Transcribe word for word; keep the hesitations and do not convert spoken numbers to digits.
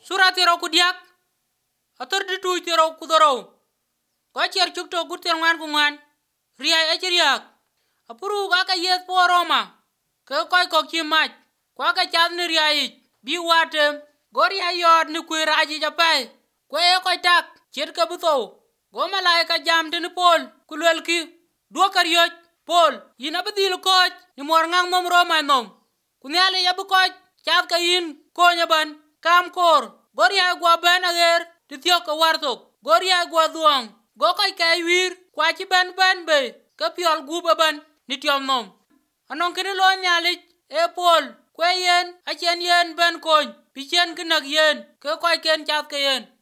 sura tiro ku diak ator di tu tiro ku doro ko cher chuk to gut ngwan ku ngwan riya e chiriak apuru ga ka yet po roma ke koy ko ki mach ko ka chat ni riya ich bi watem gori ayod ni ku raji japai ko e ko tak chet ka buto go malaika jam tin pol ku lelki do kar yoj pol ina bedil ko ni mor ngang mom roma nom ku nyale ya bu ko chat ka yin ko nyaban kam kor gori ay go ben ager ti tyo ka wartok gori ay go duong go koy kay wir kwa ci ben ben be ka piol gu ban ni tiom nom anon kini lo nyale e pol ko yen a chen yen ben koñ pi chen kinak yen ke koy ken chat ke yen